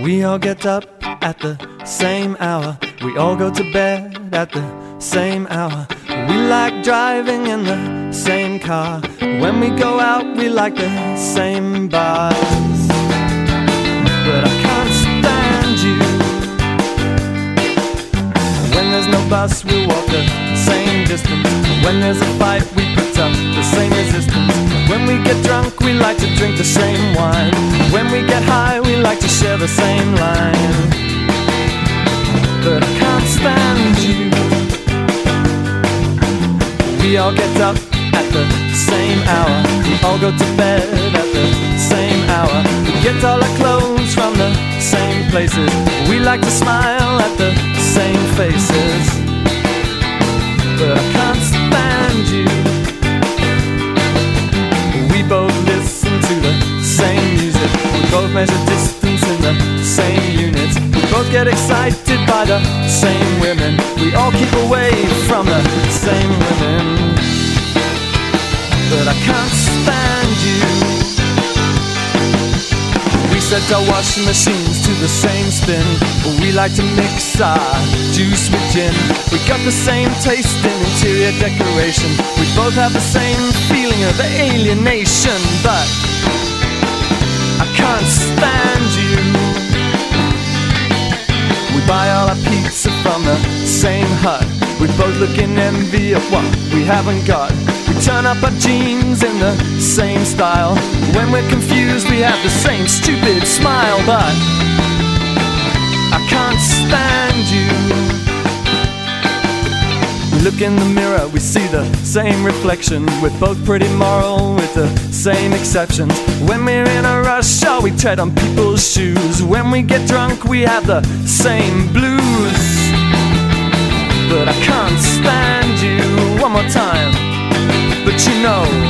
We all get up at the same hour. We all go to bed at the same hour. We like driving in the same car. When we go out, we like the same bars. But I can't stand you. When there's no bus, we walk the same distance. When there's a fight, we put up the same resistance. When we get drunk, we like to drink the same wine. When we get high, we like to share the same line. But I can't stand you. We all get up at the same hour. We all go to bed at the same hour. We get all our clothes from the same places. We like to smile at the same faces. But I can't stand you. We both listen to the same music. We both measure distance in the same units. We both get excited by the same women. We all keep away from the same women. But I can't stand you. We set our washing machines to the same spin. We like to mix our juice with gin. We got the same taste in interior decoration. We both have the same feeling of alienation. But I can't stand you. We buy all our pizza from the same hut. We both look in envy at what we haven't got. We turn up our jeans in the same style. When we're confused, we have the same stupid smile. But I can't stand you. We look in the mirror, we see the same reflection. We're both pretty moral with the same exceptions. When we're in a rush, oh, we tread on people's shoes. When we get drunk, we have the same blues. But I can't stand you. One more time. But you know